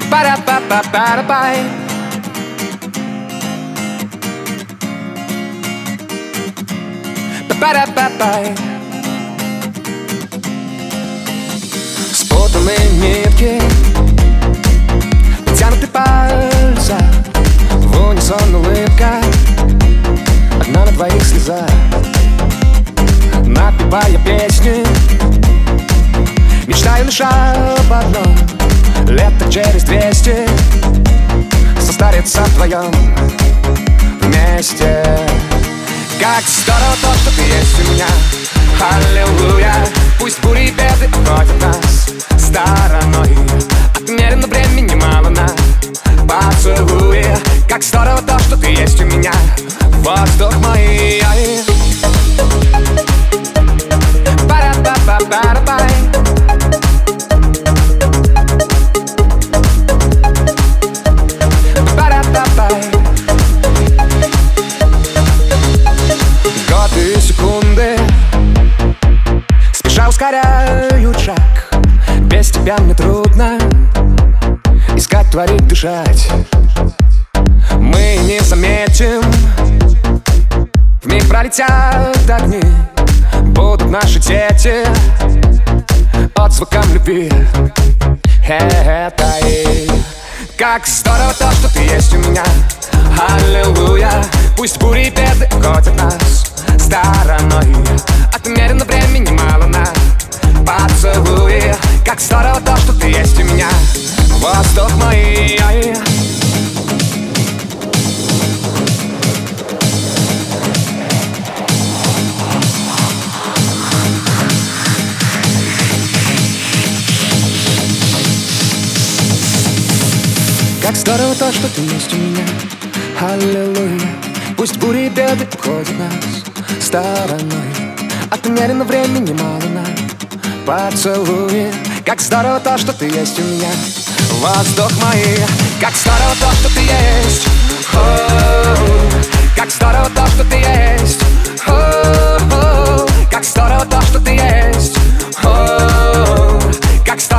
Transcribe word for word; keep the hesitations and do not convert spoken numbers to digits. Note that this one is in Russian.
Ba-da-ba-ba-ba-da-bye. Ba-da-ba-bye. Спутанные нитки, натянуты пальцы, в унисон улыбка, одна на двоих слеза. Напевая песни, мечтаю лишь об одном: лето через двести состариться вдвоем вместе. Как здорово то, что ты есть у меня, аллилуйя. Пусть бури и беды обходят нас стороной, отмерено времени мало на поцелуи. Как здорово то, что ты есть у меня, воздух мой. Ба-да-ба-ба-ба-да-бай. Годы и секунды спеша ускоряют шаг. Без тебя мне трудно искать, творить, дышать. Мы не заметим, вмиг пролетят огни, будут наши дети отзвуком любви этой. Как здорово то, что ты есть у меня, аллилуйя. Пусть бури и беды обходят нас стороной, отмерено времени мало на поцелуи. Как здорово то, что ты есть у меня, воздух мой. Как здорово то, что ты есть у меня, аллилуйя. Пусть бури и беды обходят нас стороной, отмерено времени мало на поцелуи. Как здорово то, что ты есть у меня, воздух мой. Как здорово то, что ты есть, о-о-о. Как здорово то, что ты есть, о-о-о. Как здорово то, что ты есть, о-о-о. Как здорово